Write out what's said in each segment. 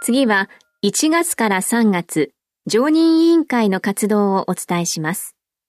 次は1月から3月、常任委員会の活動をお伝えします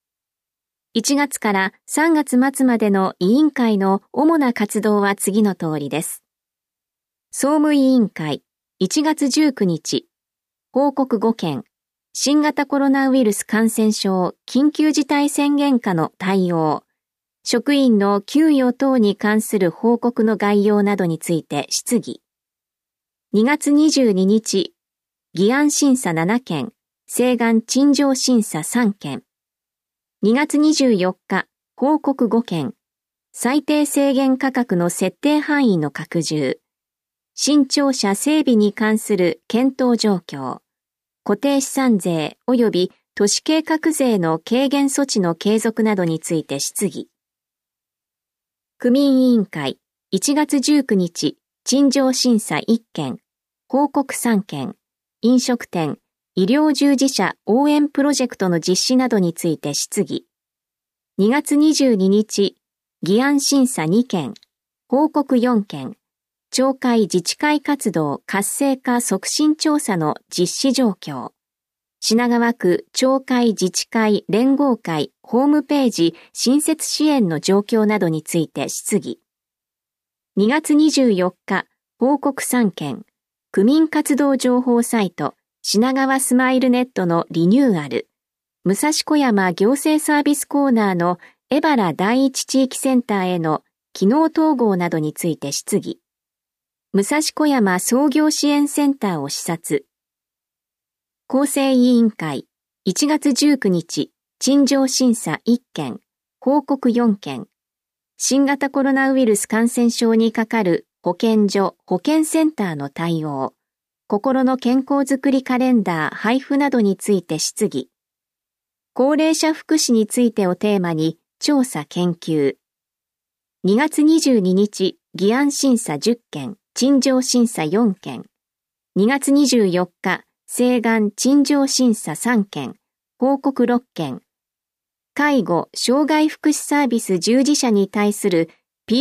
。1月から3月末までの委員会の主な活動は次の通りです。総務委員会、1月19日、報告5件、新型コロナウイルス感染症緊急事態宣言下の対応、職員の給与等に関する報告の概要などについて質疑。2月22日、議案審査7件、請願陳情審査3件。2月24日、報告5件、最低制限価格の設定範囲の拡充、新庁舎整備に関する検討状況、固定資産税及び都市計画税の軽減措置の継続などについて質疑。区民委員会、1月19日、陳情審査1件、報告3件、飲食店、医療従事者応援プロジェクトの実施などについて質疑。2月22日、議案審査2件、報告4件、町会自治会活動活性化促進調査の実施状況。品川区町会自治会連合会ホームページ新設支援の状況などについて質疑。2月24日、報告3件、区民活動情報サイト品川スマイルネットのリニューアル、武蔵小山行政サービスコーナーの江原第一地域センターへの機能統合などについて質疑。武蔵小山創業支援センターを視察。構成委員会、1月19日、陳情審査1件、報告4件。新型コロナウイルス感染症にかかる保健所・保健センターの対応。心の健康づくりカレンダー配布などについて質疑。高齢者福祉についてをテーマに調査研究。2月22日、議案審査10件、陳情審査4件。2月24日、請願陳情審査3件、報告6件。介護・障害福祉サービス従事者に対する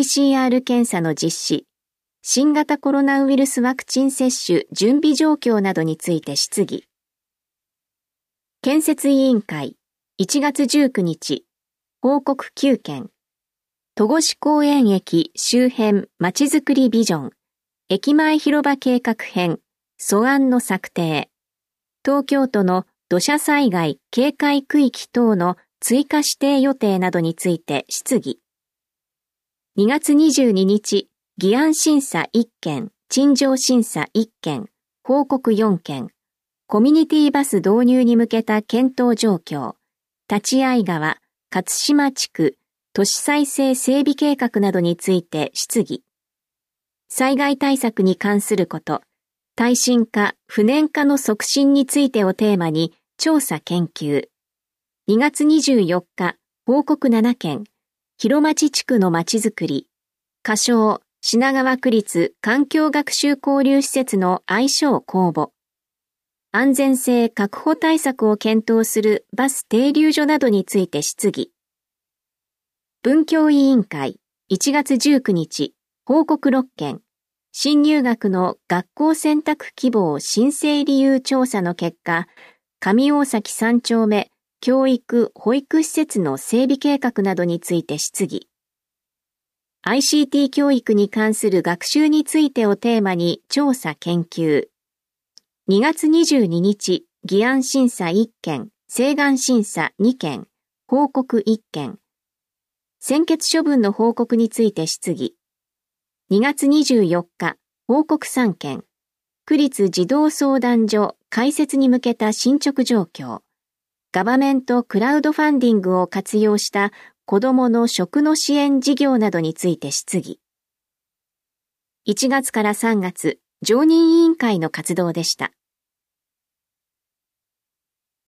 PCR 検査の実施。新型コロナウイルスワクチン接種準備状況などについて質疑。建設委員会、1月19日、報告9件。戸越公園駅周辺まちづくりビジョン、駅前広場計画編、素案の策定。東京都の土砂災害警戒区域等の追加指定予定などについて質疑。2月22日、議案審査1件、陳情審査1件、報告4件、コミュニティバス導入に向けた検討状況、立会川、勝島地区、都市再生整備計画などについて質疑。災害対策に関すること、耐震化、不燃化の促進についてをテーマに調査研究。2月24日、報告7件、広町地区のまちづくり、仮称、品川区立環境学習交流施設の愛称公募。安全性確保対策を検討するバス停留所などについて質疑。文教委員会、1月19日、報告6件。新入学の学校選択希望申請理由調査の結果、上大崎3丁目教育・保育施設の整備計画などについて質疑。ICT 教育に関する学習についてをテーマに調査研究。2月22日、議案審査1件、請願審査2件、報告1件。専決処分の報告について質疑。2月24日、報告3件。区立児童相談所開設に向けた進捗状況。ガバメントクラウドファンディングを活用した子どもの食の支援事業などについて質疑。1月から3月、常任委員会の活動でした。